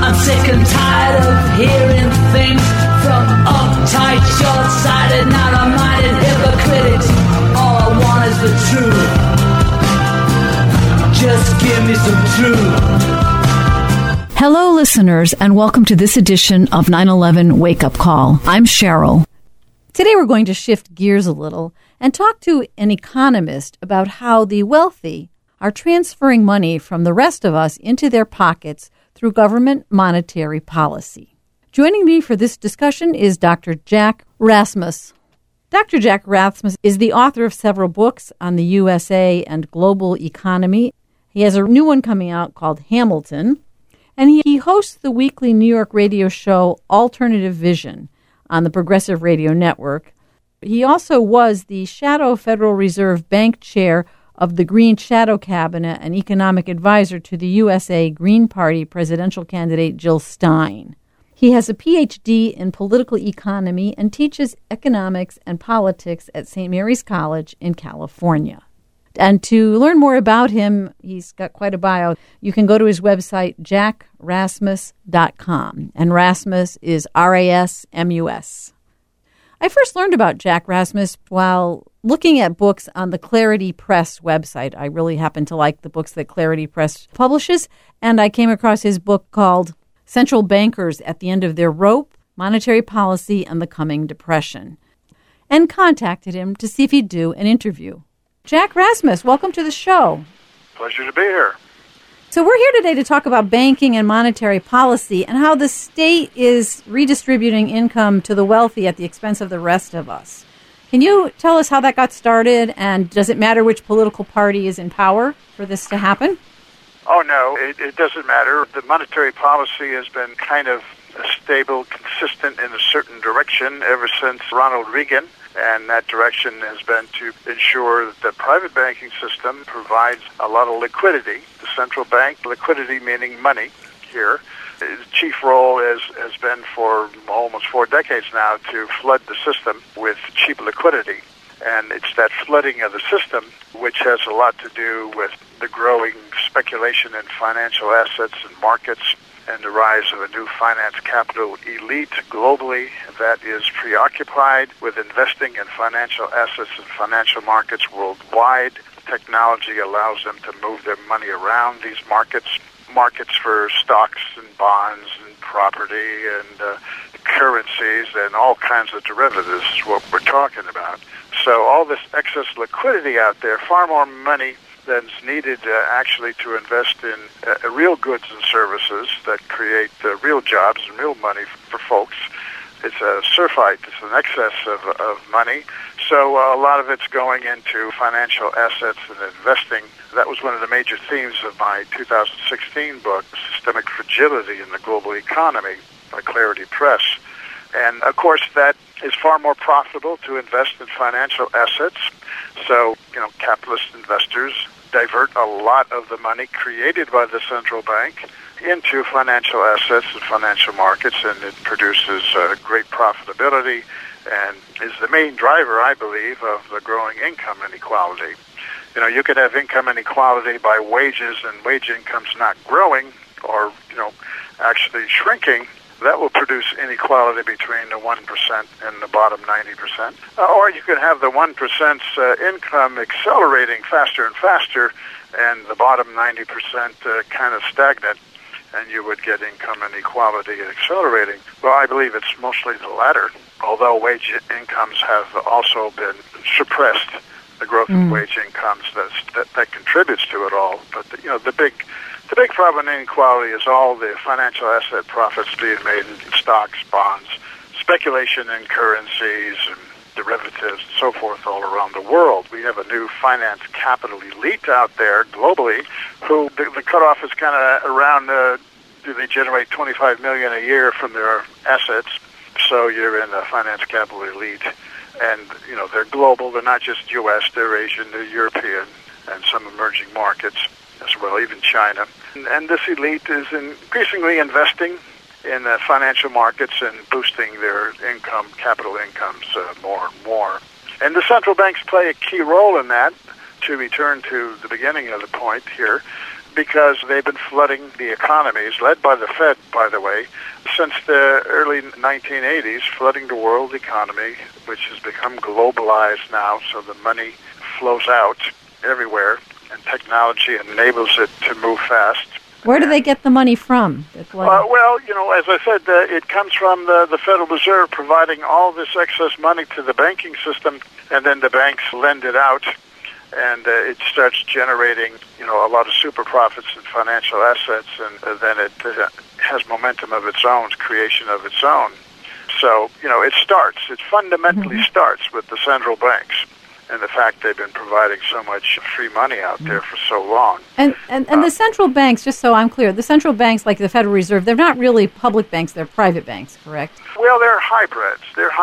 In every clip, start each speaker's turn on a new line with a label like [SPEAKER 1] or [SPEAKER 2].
[SPEAKER 1] I'm sick and tired of hearing things from uptight, short-sighted, narrow-minded hypocrites. All I want is the truth. Just give me some truth.
[SPEAKER 2] Hello, listeners, and welcome to this edition of 9/11 Wake Up Call. I'm Cheryl. Today we're going to shift gears a little and talk to an economist about how the wealthy are transferring money from the rest of us into their pockets through government monetary policy. Joining me for this discussion is Dr. Jack Rasmus. Dr. Jack Rasmus is the author of several books on the USA and global economy. He has a new one coming out called Hamilton, and he hosts the weekly New York radio show Alternative Vision on the Progressive Radio Network. He also was the Shadow Federal Reserve Bank Chair of the Green Shadow Cabinet and economic advisor to the USA Green Party presidential candidate Jill Stein. He has a Ph.D. in political economy and teaches economics and politics at St. Mary's College in California. And to learn more about him, he's got quite a bio. You can go to his website, jackrasmus.com. And Rasmus is R-A-S-M-U-S. I first learned about Jack Rasmus while looking at books on the Clarity Press website. I really happen to like the books that Clarity Press publishes, and I came across his book called Central Bankers at the End of Their Rope, Monetary Policy and the Coming Depression, and contacted him to see if he'd do an interview. Jack Rasmus, welcome to the show.
[SPEAKER 3] Pleasure to be here.
[SPEAKER 2] So we're here today to talk about banking and monetary policy and how the state is redistributing income to the wealthy at the expense of the rest of us. Can you tell us how that got started, and does it matter which political party is in power for this to happen?
[SPEAKER 3] Oh, no, it doesn't matter. The monetary policy has been kind of stable, consistent in a certain direction ever since Ronald Reagan, and that direction has been to ensure that the private banking system provides a lot of liquidity. The central bank, liquidity meaning money here, its chief role has been for almost 4 decades now to flood the system with cheap liquidity. And it's that flooding of the system which has a lot to do with the growing speculation in financial assets and markets and the rise of a new finance capital elite globally that is preoccupied with investing in financial assets and financial markets worldwide. Technology allows them to move their money around these markets for stocks and bonds and property and currencies and all kinds of derivatives is what we're talking about. So all this excess liquidity out there, far more money than's needed actually to invest in real goods and services that create real jobs and real money for folks. It's a surfeit. It's an excess of money. So a lot of it's going into financial assets and investing. That was one of the major themes of my 2016 book, Systemic Fragility in the Global Economy by Clarity Press. And, of course, that is far more profitable to invest in financial assets. So, capitalist investors divert a lot of the money created by the central bank into financial assets and financial markets, and it produces great profitability and is the main driver, I believe, of the growing income inequality. You could have income inequality by wages and wage incomes not growing or, actually shrinking. That will produce inequality between the 1% and the bottom 90%. Or you could have the 1%'s income accelerating faster and faster and the bottom 90% kind of stagnant, and you would get income inequality accelerating. Well, I believe it's mostly the latter, although wage incomes have also been suppressed. The growth of wage incomes that contributes to it all. But the big problem in inequality is all the financial asset profits being made in stocks, bonds, speculation in currencies and derivatives and so forth all around the world. We have a new finance capital elite out there globally who the cutoff is kind of around, do they generate $25 million a year from their assets? So you're in the finance capital elite. And, they're global. They're not just U.S., they're Asian, they're European, and some emerging markets as well, even China. And this elite is increasingly investing in financial markets and boosting their income, capital incomes more and more. And the central banks play a key role in that. To return to the beginning of the point here, because they've been flooding the economies, led by the Fed, by the way, since the early 1980s, flooding the world economy, which has become globalized now, so the money flows out everywhere, and technology enables it to move fast.
[SPEAKER 2] Where do they get the money from?
[SPEAKER 3] Well, as I said, it comes from the Federal Reserve providing all this excess money to the banking system, and then the banks lend it out, and it starts generating, a lot of super profits and financial assets, and then it has momentum of its own, creation of its own. So, it fundamentally starts with the central banks and the fact they've been providing so much free money out there for so long.
[SPEAKER 2] And the central banks, just so I'm clear, the central banks like the Federal Reserve, they're not really public banks, they're private banks, correct?
[SPEAKER 3] Well, they're hybrids.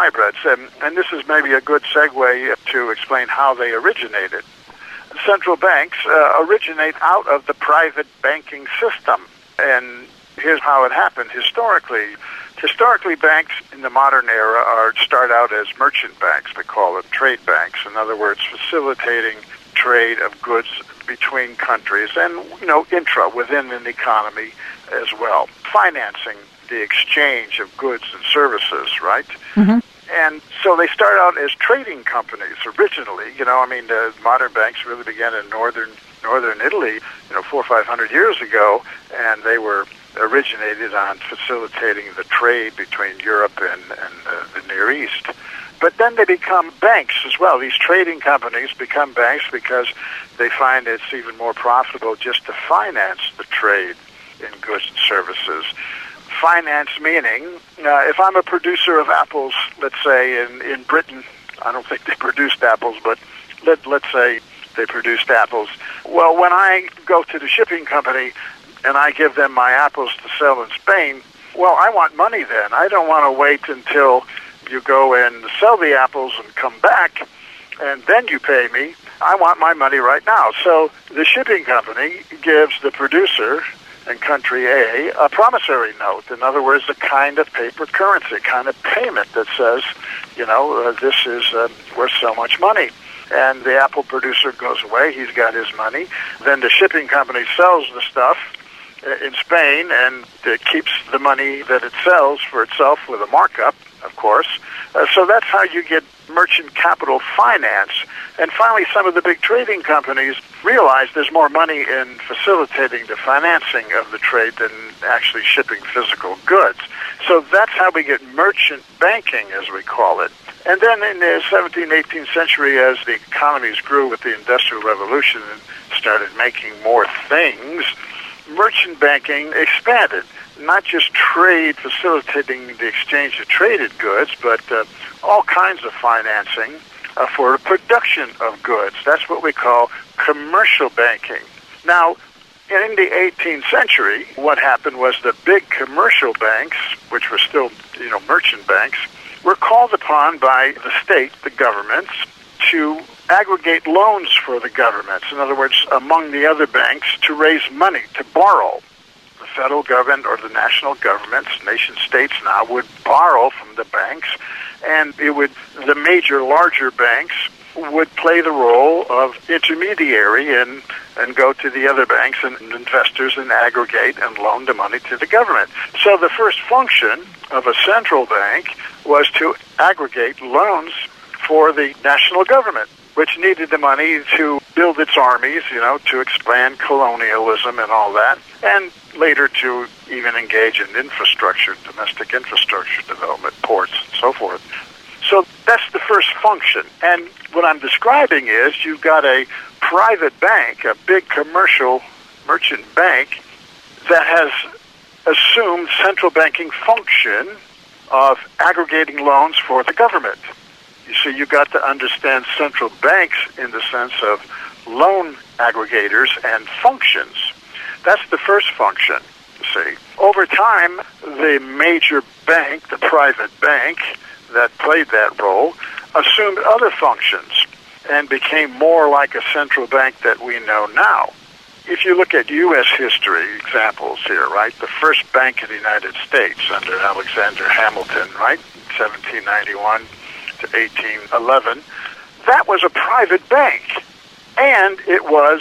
[SPEAKER 3] And this is maybe a good segue to explain how they originated. Central banks originate out of the private banking system. And here's how it happened historically. Historically, banks in the modern era start out as merchant banks. We call them trade banks. In other words, facilitating trade of goods between countries and, within an economy as well. Financing the exchange of goods and services, right?
[SPEAKER 2] Mm-hmm.
[SPEAKER 3] And so they start out as trading companies originally. The modern banks really began in northern Italy, 400 or 500 years ago, and they were originated on facilitating the trade between Europe and the Near East. But then they become banks as well. These trading companies become banks because they find it's even more profitable just to finance the trade in goods and services. Finance meaning, if I'm a producer of apples, let's say in Britain, I don't think they produced apples, but let's say they produced apples. Well, when I go to the shipping company and I give them my apples to sell in Spain, well, I want money then. I don't want to wait until you go and sell the apples and come back, and then you pay me. I want my money right now. So the shipping company gives the producer in country A promissory note. In other words, a kind of paper currency, a kind of payment that says, this is worth so much money. And the apple producer goes away. He's got his money. Then the shipping company sells the stuff in Spain and keeps the money that it sells for itself with a markup, of course. So that's how you get merchant capital finance. And finally, some of the big trading companies realize there's more money in facilitating the financing of the trade than actually shipping physical goods. So that's how we get merchant banking, as we call it. And then in the 17th, 18th century, as the economies grew with the Industrial Revolution and started making more things, merchant banking expanded. Not just trade, facilitating the exchange of traded goods, but all kinds of financing for the production of goods. That's what we call commercial banking. Now, in the 18th century, what happened was the big commercial banks, which were still, merchant banks, were called upon by the state, the governments, to aggregate loans for the governments. In other words, among the other banks, to raise money, to borrow. The federal government or the national governments, nation states now, would borrow from the banks, and the major, larger banks would play the role of intermediary and go to the other banks and investors and aggregate and loan the money to the government. So the first function of a central bank was to aggregate loans for the national government, which needed the money to build its armies, to expand colonialism and all that, and later to even engage in infrastructure, domestic infrastructure development, ports, and so forth. So that's the first function. And what I'm describing is you've got a private bank, a big commercial merchant bank, that has assumed central banking function of aggregating loans for the government. You see, you've got to understand central banks in the sense of loan aggregators and functions. That's the first function, you see. Over time, the major bank, the private bank that played that role, assumed other functions and became more like a central bank that we know now. If you look at U.S. history examples here, right, the first bank in the United States under Alexander Hamilton, right, 1791 to 1811, that was a private bank, and it was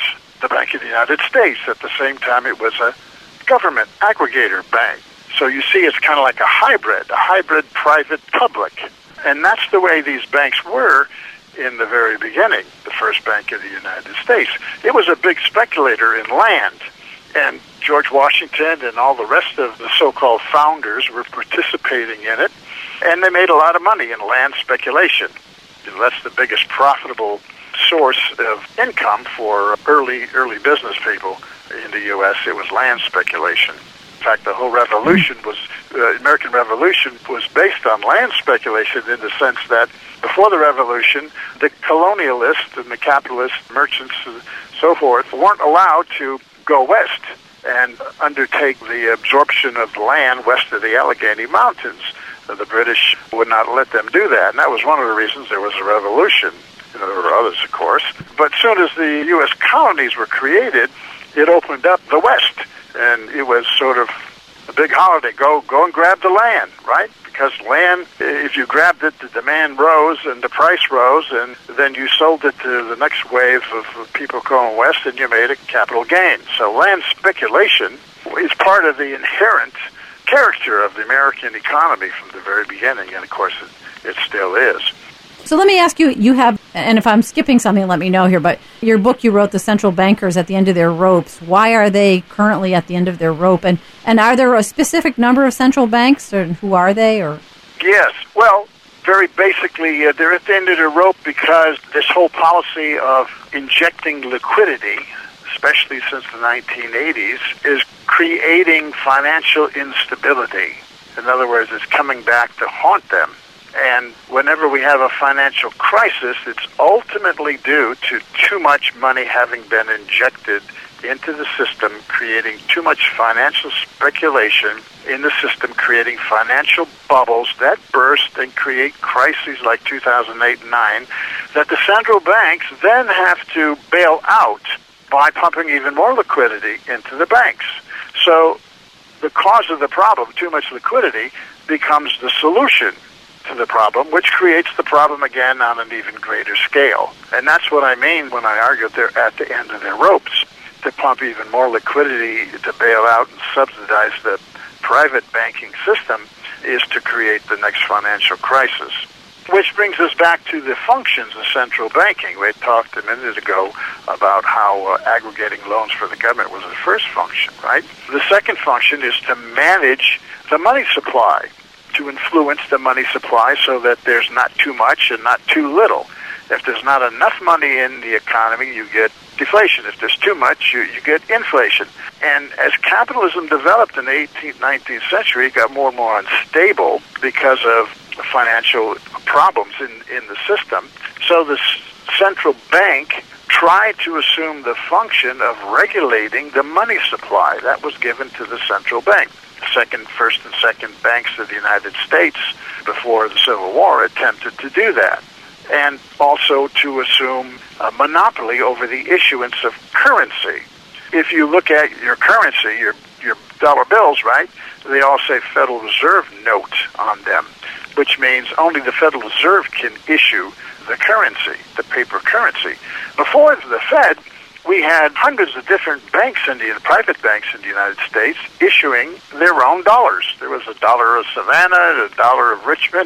[SPEAKER 3] the Bank of the United States. At the same time, it was a government aggregator bank. So you see, it's kind of like a hybrid private-public. And that's the way these banks were in the very beginning, the first Bank of the United States. It was a big speculator in land, and George Washington and all the rest of the so-called founders were participating in it, and they made a lot of money in land speculation. That's the biggest profitable source of income for early business people in the U.S. It was land speculation. In fact, the whole revolution American Revolution was based on land speculation, in the sense that before the Revolution, the colonialists and the capitalist merchants and so forth weren't allowed to go west and undertake the absorption of land west of the Allegheny Mountains. The British would not let them do that, and that was one of the reasons there was a revolution. There were others, of course. But as soon as the U.S. colonies were created, it opened up the West, and it was sort of a big holiday. Go and grab the land, right? Because land, if you grabbed it, the demand rose and the price rose, and then you sold it to the next wave of people going west, and you made a capital gain. So land speculation is part of the inherent character of the American economy from the very beginning, and of course it still is.
[SPEAKER 2] So let me ask you, you have, and if I'm skipping something, let me know here, but your book, you wrote The Central Bankers at the End of Their Ropes. Why are they currently at the end of their rope? And are there a specific number of central banks, or who are they? Or
[SPEAKER 3] Yes. Well, very basically, they're at the end of their rope because this whole policy of injecting liquidity, especially since the 1980s, is creating financial instability. In other words, it's coming back to haunt them. And whenever we have a financial crisis, it's ultimately due to too much money having been injected into the system, creating too much financial speculation in the system, creating financial bubbles that burst and create crises like 2008 and 9 that the central banks then have to bail out by pumping even more liquidity into the banks. So the cause of the problem, too much liquidity, becomes the solution to the problem, which creates the problem again on an even greater scale. And that's what I mean when I argue they're at the end of their ropes. To pump even more liquidity to bail out and subsidize the private banking system is to create the next financial crisis. Which brings us back to the functions of central banking. We talked a minute ago about how aggregating loans for the government was the first function, right? The second function is to manage the money supply, to influence the money supply so that there's not too much and not too little. If there's not enough money in the economy, you get deflation. If there's too much, you get inflation. And as capitalism developed in the 18th, 19th century, it got more and more unstable because of financial problems in the system. So the central bank tried to assume the function of regulating the money supply. That was given to the central bank. First and second banks of the United States before the Civil War attempted to do that, and also to assume a monopoly over the issuance of currency. If you look at your currency, your dollar bills, right, they all say Federal Reserve note on them, which means only the Federal Reserve can issue the currency, the paper currency. Before the Fed, we had hundreds of different banks, private banks in the United States, issuing their own dollars. There was a dollar of Savannah, a dollar of Richmond,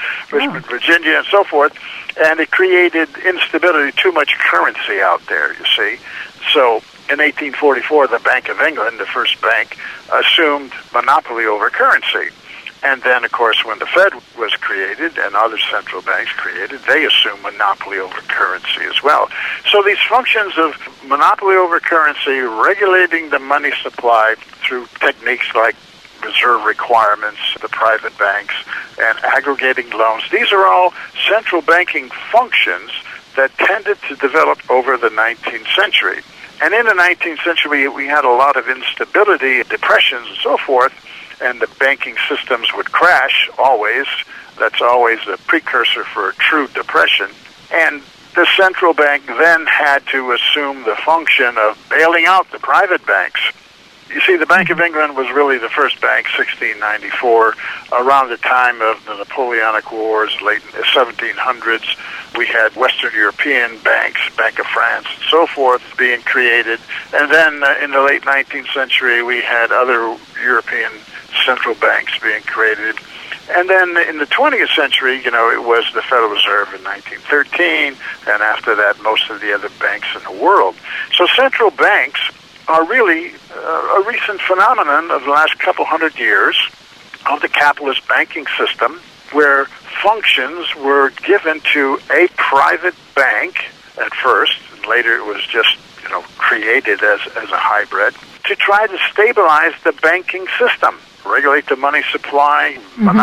[SPEAKER 3] Virginia, and so forth, and it created instability, too much currency out there, you see. So in 1844, the Bank of England, the first bank, assumed monopoly over currency. And then, of course, when the Fed was created and other central banks created, they assumed monopoly over currency as well. So these functions of monopoly over currency, regulating the money supply through techniques like reserve requirements, the private banks, and aggregating loans, these are all central banking functions that tended to develop over the 19th century. And in the 19th century, we had a lot of instability, depressions, and so forth, and the banking systems would crash always. That's always a precursor for a true depression. And the central bank then had to assume the function of bailing out the private banks. You see, the Bank of England was really the first bank, 1694, around the time of the Napoleonic Wars, late 1700s. We had Western European banks, Bank of France, and so forth, being created. And then in the late 19th century, we had other European central banks being created. And then in the 20th century, it was the Federal Reserve in 1913, and after that, most of the other banks in the world. So central banks are really a recent phenomenon of the last couple hundred years of the capitalist banking system, where functions were given to a private bank at first, and later it was just created as a hybrid, to try to stabilize the banking system, regulate the money supply,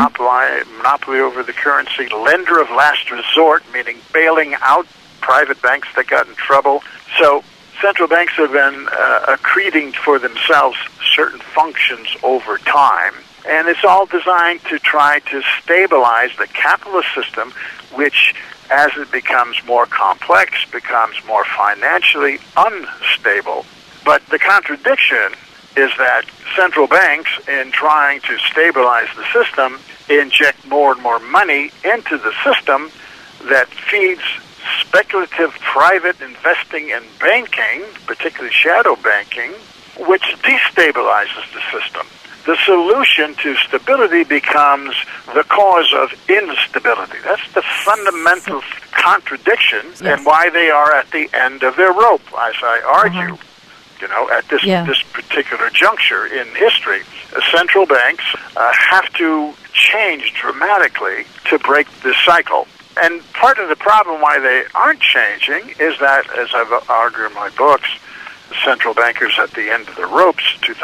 [SPEAKER 3] monopoly over the currency, lender of last resort, meaning bailing out private banks that got in trouble. So central banks have been accreting for themselves certain functions over time, and it's all designed to try to stabilize the capitalist system, which, as it becomes more complex, becomes more financially unstable. But the contradiction is that central banks, in trying to stabilize the system, inject more and more money into the system that feeds speculative private investing and banking, particularly shadow banking, which destabilizes the system. The solution to stability becomes the cause of instability. That's the fundamental contradiction, and why they are at the end of their rope, as I argue. At this particular juncture in history, central banks have to change dramatically to break this cycle. And part of the problem why they aren't changing is that, as I've argued in my books, Central Bankers at the End of the Ropes,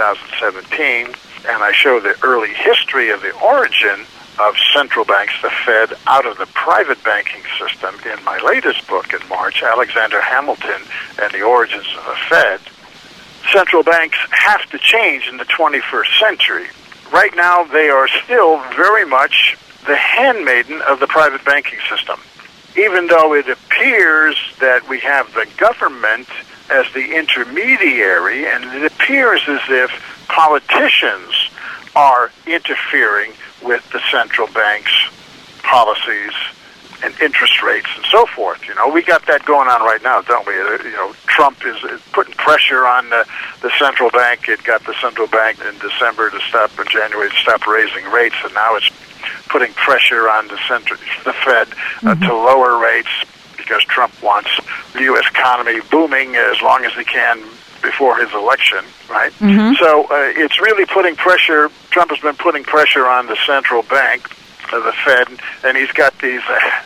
[SPEAKER 3] 2017, and I show the early history of the origin of central banks, the Fed, out of the private banking system in my latest book in March, Alexander Hamilton and the Origins of the Fed. Central banks have to change in the 21st century. Right now, they are still very much the handmaiden of the private banking system, even though it appears that we have the government as the intermediary, and it appears as if politicians are interfering with the central bank's policies and interest rates and so forth. We got that going on right now, don't we? Trump is putting pressure on the central bank. It got the central bank in January to stop raising rates, and now it's putting pressure on the Fed to lower rates, because Trump wants the U.S. economy booming as long as he can before his election, right? So it's really putting pressure. Trump has been putting pressure on the central bank, the Fed, and he's got these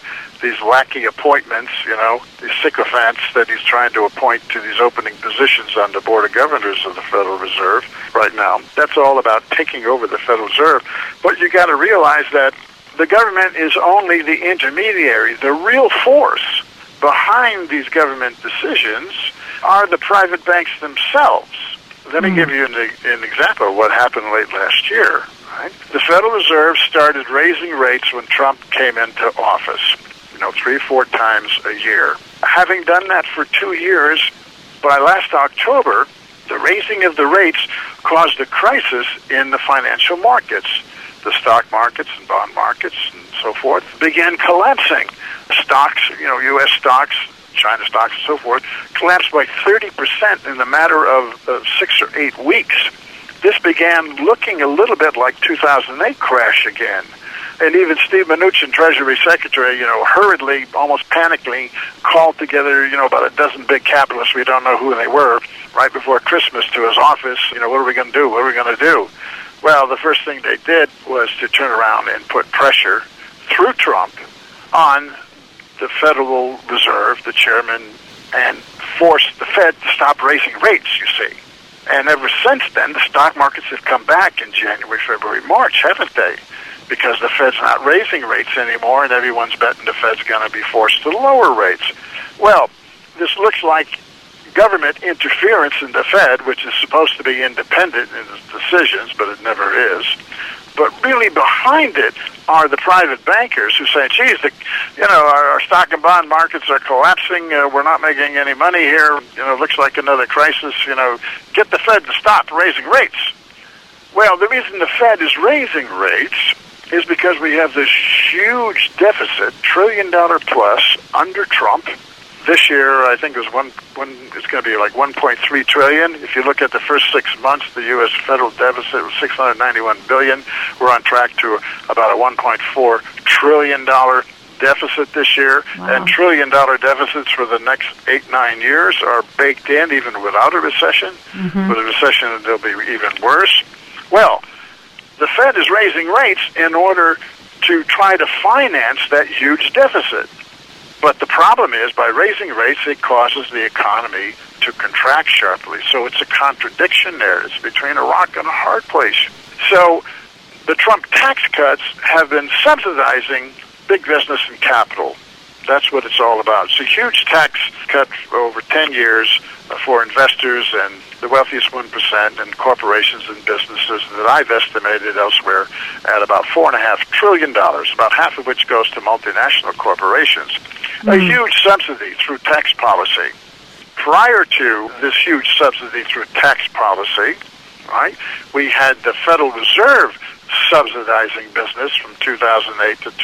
[SPEAKER 3] wacky appointments, these sycophants that he's trying to appoint to these opening positions on the Board of Governors of the Federal Reserve right now. That's all about taking over the Federal Reserve. But you got to realize that the government is only the intermediary. The real force behind these government decisions are the private banks themselves. Let me give you an example of what happened late last year. Right? The Federal Reserve started raising rates when Trump came into office, 3-4 times a year. Having done that for 2 years, by last October, the raising of the rates caused a crisis in the financial markets. The stock markets and bond markets and so forth began collapsing. Stocks, U.S. stocks, China stocks and so forth, collapsed by 30% in the matter of 6 or 8 weeks. This began looking a little bit like 2008 crash again. And even Steve Mnuchin, Treasury Secretary, hurriedly, almost panically, called together, about a dozen big capitalists, we don't know who they were, right before Christmas to his office. What are we going to do? What are we going to do? Well, the first thing they did was to turn around and put pressure through Trump on the Federal Reserve, the chairman, and force the Fed to stop raising rates, you see. And ever since then, the stock markets have come back in January, February, March, haven't they? Because the Fed's not raising rates anymore, and everyone's betting the Fed's going to be forced to lower rates. Well, this looks like government interference in the Fed, which is supposed to be independent in its decisions, but it never is. But really behind it are the private bankers who say, geez, our stock and bond markets are collapsing. We're not making any money here. Looks like another crisis. Get the Fed to stop raising rates. Well, the reason the Fed is raising rates is because we have this huge deficit, $1 trillion plus, under Trump. This year, I think it was it's going to be like $1.3 trillion. If you look at the first 6 months, the U.S. federal deficit was $691 billion. We're on track to about a $1.4 trillion deficit this year.
[SPEAKER 2] Wow.
[SPEAKER 3] And $1 trillion deficits for the next 8-9 years are baked in, even without a recession.
[SPEAKER 2] Mm-hmm.
[SPEAKER 3] With a recession, they'll be even worse. Well, the Fed is raising rates in order to try to finance that huge deficit. But the problem is, by raising rates, it causes the economy to contract sharply. So it's a contradiction there. It's between a rock and a hard place. So the Trump tax cuts have been subsidizing big business and capital. That's what it's all about. It's a huge tax cut over 10 years for investors and the wealthiest 1% and corporations and businesses that I've estimated elsewhere at about $4.5 trillion, about half of which goes to multinational corporations. A huge subsidy through tax policy. Prior to this huge subsidy through tax policy, right, we had the Federal Reserve subsidizing business from 2008 to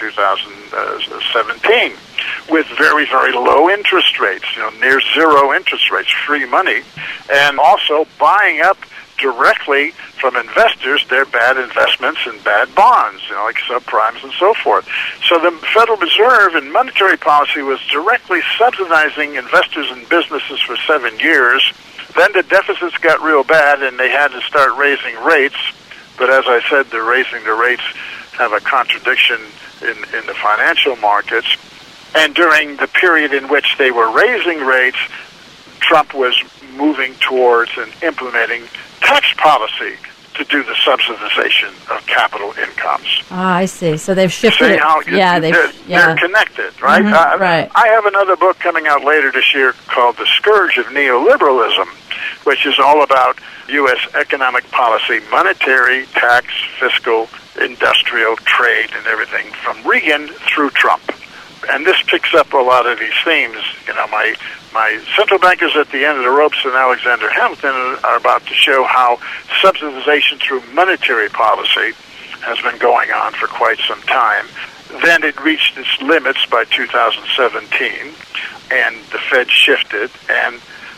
[SPEAKER 3] 2017 with very, very low interest rates, near zero interest rates, free money, and also buying up directly from investors their bad investments and bad bonds, like subprimes and so forth. So the Federal Reserve in monetary policy was directly subsidizing investors and businesses for 7 years. Then the deficits got real bad and they had to start raising rates. But as I said, they're raising the rates have a contradiction in the financial markets. And during the period in which they were raising rates, Trump was moving towards and implementing tax policy to do the subsidization of capital incomes.
[SPEAKER 2] Ah, I see. So they've shifted it.
[SPEAKER 3] They're connected, right?
[SPEAKER 2] Mm-hmm, right.
[SPEAKER 3] I have another book coming out later this year called The Scourge of Neoliberalism, which is all about U.S. economic policy, monetary, tax, fiscal, industrial, trade, and everything from Reagan through Trump. And this picks up a lot of these themes. My central bankers at the end of the ropes and Alexander Hamilton are about to show how subsidization through monetary policy has been going on for quite some time. Then it reached its limits by 2017, and the Fed shifted, and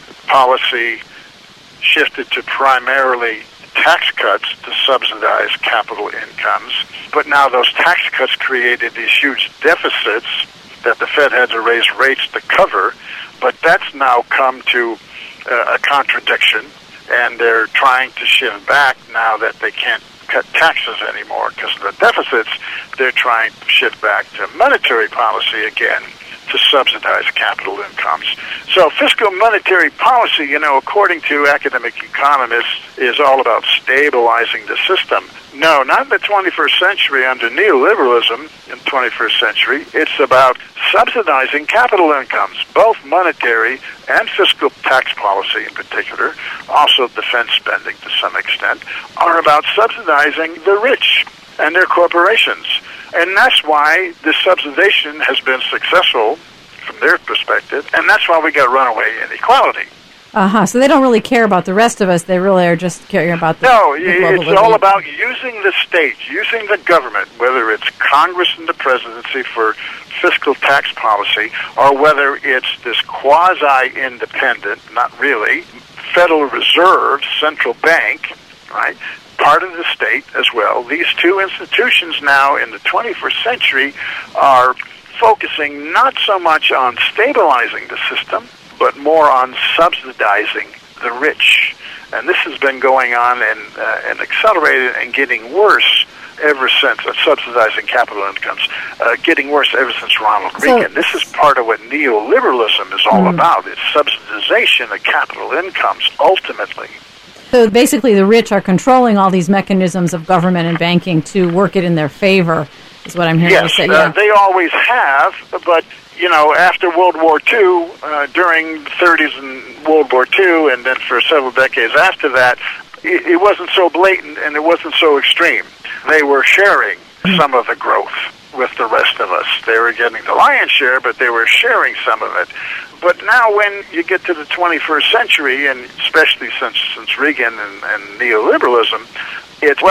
[SPEAKER 3] policy shifted to primarily tax cuts to subsidize capital incomes. But now those tax cuts created these huge deficits that the Fed had to raise rates to cover, but that's now come to a contradiction, and they're trying to shift back now that they can't cut taxes anymore because of the deficits. They're trying to shift back to monetary policy again to subsidize capital incomes. So fiscal monetary policy, according to academic economists, is all about stabilizing the system. No, not in the 21st century under neoliberalism in the 21st century. It's about subsidizing capital incomes, both monetary and fiscal tax policy in particular, also defense spending to some extent, are about subsidizing the rich and their corporations. And that's why this subsidization has been successful from their perspective, and that's why we got runaway inequality.
[SPEAKER 2] So they don't really care about the rest of us. They really are just caring about the global
[SPEAKER 3] it's all about using the state, using the government, whether it's Congress and the presidency for fiscal tax policy, or whether it's this quasi-independent, not really, Federal Reserve central bank, right, part of the state as well. These two institutions now in the 21st century are focusing not so much on stabilizing the system, but more on subsidizing the rich. And this has been going on and accelerated and getting worse ever since, subsidizing capital incomes, getting worse ever since Ronald Reagan. This is part of what neoliberalism is all about. It's subsidization of capital incomes, ultimately.
[SPEAKER 2] So basically the rich are controlling all these mechanisms of government and banking to work it in their favor, is what I'm hearing you say.
[SPEAKER 3] Yes, they always have, but after World War II, during the 30s and World War II, and then for several decades after that, it wasn't so blatant and it wasn't so extreme. They were sharing some of the growth with the rest of us. They were getting the lion's share, but they were sharing some of it. But now when you get to the 21st century, and especially since Reagan and neoliberalism, it's,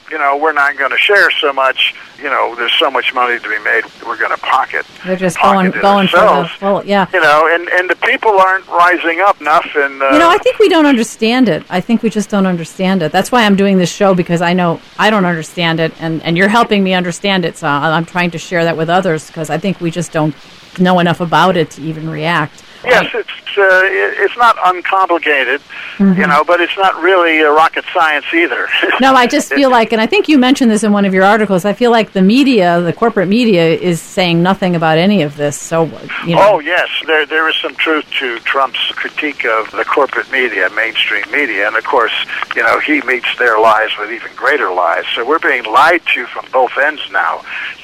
[SPEAKER 3] we're not going to share so much. There's so much money to be made. We're going to pocket.
[SPEAKER 2] They're just going for the full, yeah.
[SPEAKER 3] And the people aren't rising up enough. And
[SPEAKER 2] I think we don't understand it. I think we just don't understand it. That's why I'm doing this show, because I know I don't understand it, and you're helping me understand it. So I'm trying to share that with others, because I think we just don't know enough about it to even react.
[SPEAKER 3] Yes, it's not uncomplicated, but it's not really rocket science either.
[SPEAKER 2] No, I just feel like, and I think you mentioned this in one of your articles, I feel like the corporate media, is saying nothing about any of this. So,
[SPEAKER 3] Oh, yes, there is some truth to Trump's critique of the corporate media, mainstream media, and of course, he meets their lies with even greater lies. So we're being lied to from both ends now.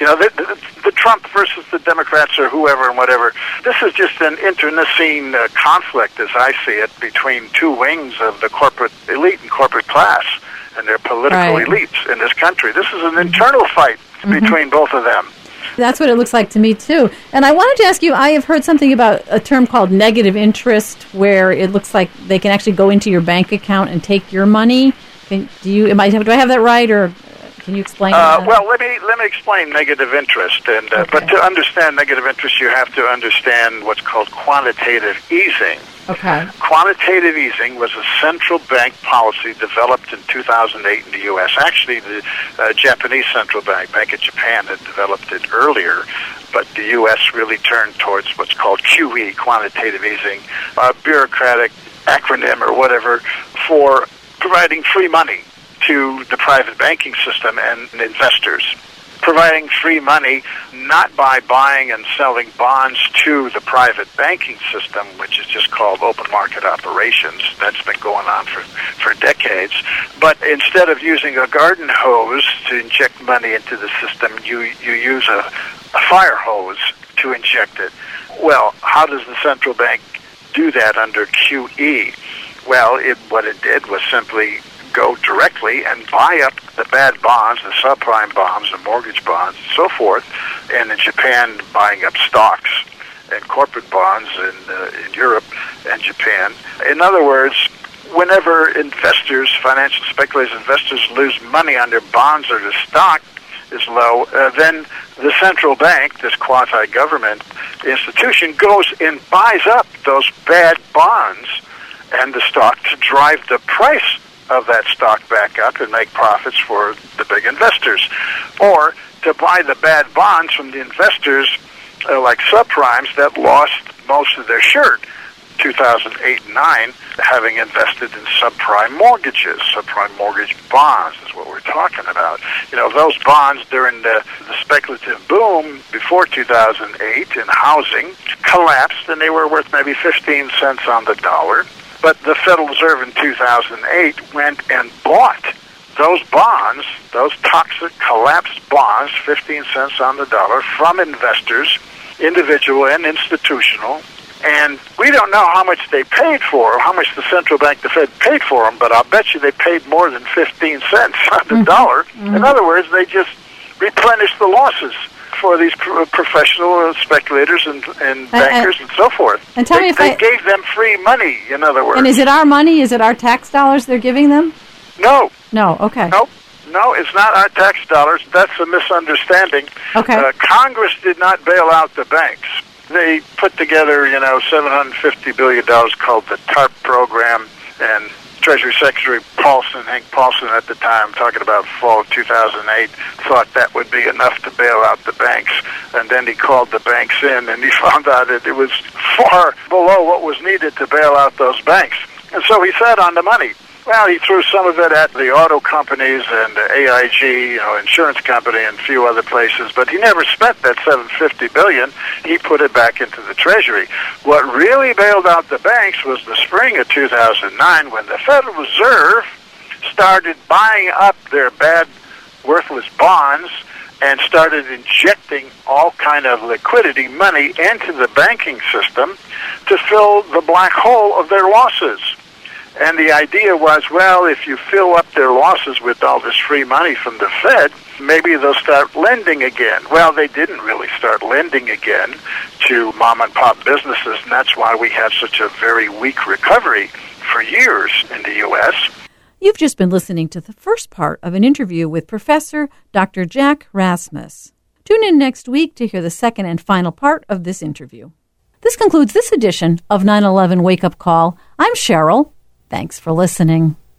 [SPEAKER 3] The Trump versus the Democrats or whoever and whatever, this is just an internecine conflict, as I see it, between two wings of the corporate elite and corporate class and their political elites in this country. This is an internal fight between both of them.
[SPEAKER 2] That's what it looks like to me, too. And I wanted to ask you, I have heard something about a term called negative interest, where it looks like they can actually go into your bank account and take your money. Do I have that right, or can you explain that?
[SPEAKER 3] Well, let me explain negative interest. But to understand negative interest, you have to understand what's called quantitative easing.
[SPEAKER 2] Okay.
[SPEAKER 3] Quantitative easing was a central bank policy developed in 2008 in the U.S. Actually, the Japanese central bank, Bank of Japan, had developed it earlier, but the U.S. really turned towards what's called QE, quantitative easing, a bureaucratic acronym or whatever for providing free money to the private banking system and investors. Providing free money not by buying and selling bonds to the private banking system, which is just called open market operations. That's been going on for decades. But instead of using a garden hose to inject money into the system, you use a fire hose to inject it. Well, how does the central bank do that under QE? Well, what it did was simply go directly and buy up the bad bonds, the subprime bonds, the mortgage bonds, and so forth, and in Japan buying up stocks and corporate bonds in Europe and Japan. In other words, whenever investors, financial speculators, investors lose money on their bonds or the stock is low, then the central bank, this quasi-government institution, goes and buys up those bad bonds and the stock to drive the price of that stock back up and make profits for the big investors. Or to buy the bad bonds from the investors like subprimes that lost most of their shirt, 2008 and 9, having invested in subprime mortgages. Subprime mortgage bonds is what we're talking about. Those bonds during the speculative boom before 2008 in housing collapsed, and they were worth maybe 15 cents on the dollar. But the Federal Reserve in 2008 went and bought those bonds, those toxic collapsed bonds, 15 cents on the dollar, from investors, individual and institutional. And we don't know how much they paid for, or how much the central bank, the Fed, paid for them, but I'll bet you they paid more than 15 cents on the dollar. In other words, they just replenished the losses for these professional speculators and bankers and so forth.
[SPEAKER 2] And tell me if
[SPEAKER 3] they gave them free money, in other words.
[SPEAKER 2] And is it our money? Is it our tax dollars they're giving them?
[SPEAKER 3] No.
[SPEAKER 2] No, okay.
[SPEAKER 3] Nope. No, it's not our tax dollars. That's a misunderstanding.
[SPEAKER 2] Okay.
[SPEAKER 3] Congress did not bail out the banks. They put together, $750 billion called the TARP program, and Treasury Secretary Hank Paulson at the time, talking about fall of 2008, thought that would be enough to bail out the banks. And then he called the banks in, and he found out that it was far below what was needed to bail out those banks. And so he sat on the money. Well, he threw some of it at the auto companies and the AIG, insurance company, and a few other places, but he never spent that $750 billion. He put it back into the Treasury. What really bailed out the banks was the spring of 2009, when the Federal Reserve started buying up their bad, worthless bonds and started injecting all kind of liquidity money into the banking system to fill the black hole of their losses. And the idea was, well, if you fill up their losses with all this free money from the Fed, maybe they'll start lending again. Well, they didn't really start lending again to mom-and-pop businesses, and that's why we had such a very weak recovery for years in the U.S.
[SPEAKER 2] You've just been listening to the first part of an interview with Professor Dr. Jack Rasmus. Tune in next week to hear the second and final part of this interview. This concludes this edition of 9/11 Wake Up Call. I'm Cheryl. Thanks for listening.